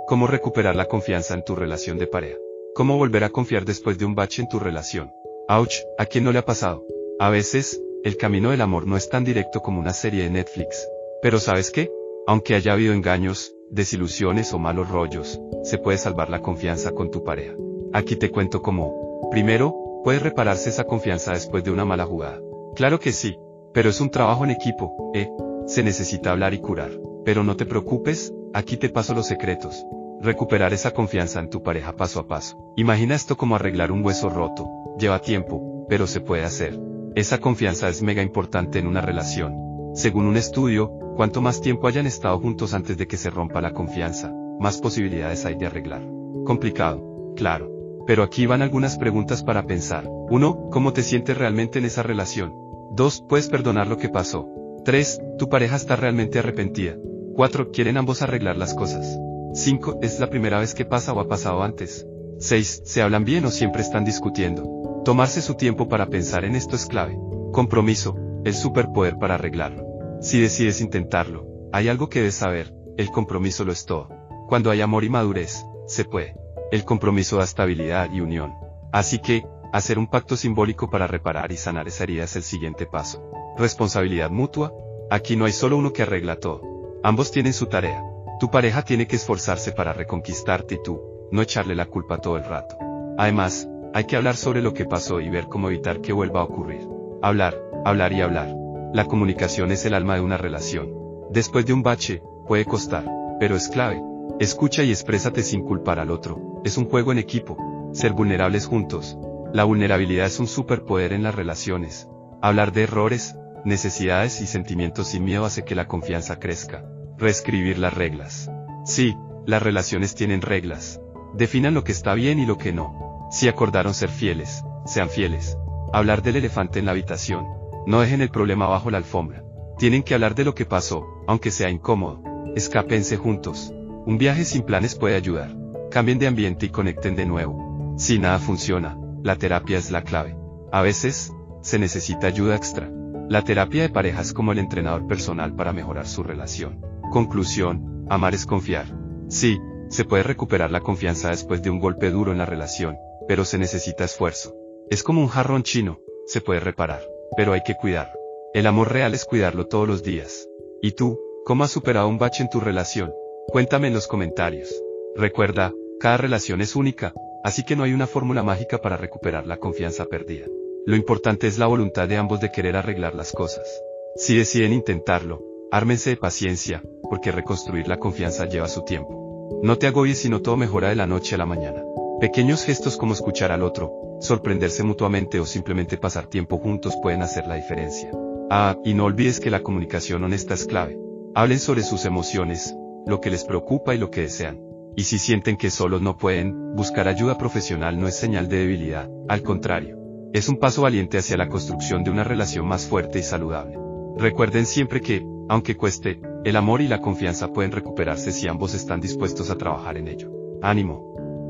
¿Cómo recuperar la confianza en tu relación de pareja? ¿Cómo volver a confiar después de un bache en tu relación? Ouch, ¿a quién no le ha pasado? A veces, el camino del amor no es tan directo como una serie de Netflix. Pero ¿sabes qué? Aunque haya habido engaños, desilusiones o malos rollos, se puede salvar la confianza con tu pareja. Aquí te cuento cómo. Primero, ¿puede repararse esa confianza después de una mala jugada? Claro que sí, pero es un trabajo en equipo, Se necesita hablar y curar. Pero no te preocupes, aquí te paso los secretos. Recuperar esa confianza en tu pareja paso a paso. Imagina esto como arreglar un hueso roto. Lleva tiempo, pero se puede hacer. Esa confianza es mega importante en una relación. Según un estudio, cuanto más tiempo hayan estado juntos antes de que se rompa la confianza, más posibilidades hay de arreglar. Complicado, claro. Pero aquí van algunas preguntas para pensar. 1. ¿Cómo te sientes realmente en esa relación? 2. ¿Puedes perdonar lo que pasó? 3. ¿Tu pareja está realmente arrepentida? 4. ¿Quieren ambos arreglar las cosas? 5. ¿Es la primera vez que pasa o ha pasado antes? 6. ¿Se hablan bien o siempre están discutiendo? Tomarse su tiempo para pensar en esto es clave. Compromiso, el superpoder para arreglarlo. Si decides intentarlo, hay algo que debes saber, el compromiso lo es todo. Cuando hay amor y madurez, se puede. El compromiso da estabilidad y unión. Así que, hacer un pacto simbólico para reparar y sanar esa herida es el siguiente paso. Responsabilidad mutua. Aquí no hay solo uno que arregla todo. Ambos tienen su tarea. Tu pareja tiene que esforzarse para reconquistarte y tú, no echarle la culpa todo el rato. Además, hay que hablar sobre lo que pasó y ver cómo evitar que vuelva a ocurrir. Hablar, hablar y hablar. La comunicación es el alma de una relación. Después de un bache, puede costar, pero es clave. Escucha y exprésate sin culpar al otro. Es un juego en equipo. Ser vulnerables juntos. La vulnerabilidad es un superpoder en las relaciones. Hablar de errores, necesidades y sentimientos sin miedo hace que la confianza crezca. Reescribir las reglas. Sí, las relaciones tienen reglas. Definan lo que está bien y lo que no. Si acordaron ser fieles, sean fieles. Hablar del elefante en la habitación. No dejen el problema bajo la alfombra. Tienen que hablar de lo que pasó, aunque sea incómodo. Escápense juntos. Un viaje sin planes puede ayudar. Cambien de ambiente y conecten de nuevo. Si nada funciona, la terapia es la clave. A veces, se necesita ayuda extra. La terapia de pareja es como el entrenador personal para mejorar su relación. Conclusión, amar es confiar. Sí, se puede recuperar la confianza después de un golpe duro en la relación, pero se necesita esfuerzo. Es como un jarrón chino, se puede reparar, pero hay que cuidarlo. El amor real es cuidarlo todos los días. ¿Y tú, cómo has superado un bache en tu relación? Cuéntame en los comentarios. Recuerda, cada relación es única, así que no hay una fórmula mágica para recuperar la confianza perdida. Lo importante es la voluntad de ambos de querer arreglar las cosas. Si deciden intentarlo, ármense de paciencia, porque reconstruir la confianza lleva su tiempo. No te agobies si no todo mejora de la noche a la mañana. Pequeños gestos como escuchar al otro, sorprenderse mutuamente o simplemente pasar tiempo juntos pueden hacer la diferencia. Y no olvides que la comunicación honesta es clave. Hablen sobre sus emociones, lo que les preocupa y lo que desean. Y si sienten que solos no pueden, buscar ayuda profesional no es señal de debilidad, al contrario. Es un paso valiente hacia la construcción de una relación más fuerte y saludable. Recuerden siempre que, aunque cueste, el amor y la confianza pueden recuperarse si ambos están dispuestos a trabajar en ello. ¡Ánimo!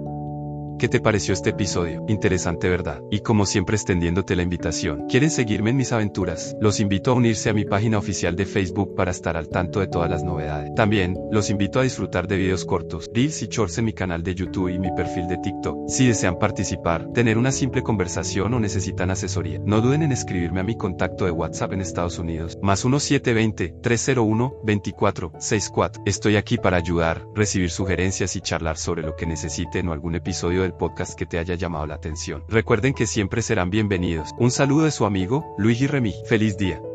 ¿Qué te pareció este episodio? Interesante, ¿verdad? Y como siempre extendiéndote la invitación. ¿Quieren seguirme en mis aventuras? Los invito a unirse a mi página oficial de Facebook para estar al tanto de todas las novedades. También, los invito a disfrutar de videos cortos, reels y shorts en mi canal de YouTube y mi perfil de TikTok. Si desean participar, tener una simple conversación o necesitan asesoría, no duden en escribirme a mi contacto de WhatsApp en Estados Unidos, +1 720 301 2464. Estoy aquí para ayudar, recibir sugerencias y charlar sobre lo que necesiten o algún episodio del podcast que te haya llamado la atención. Recuerden que siempre serán bienvenidos. Un saludo de su amigo, Luigi Remy. ¡Feliz día!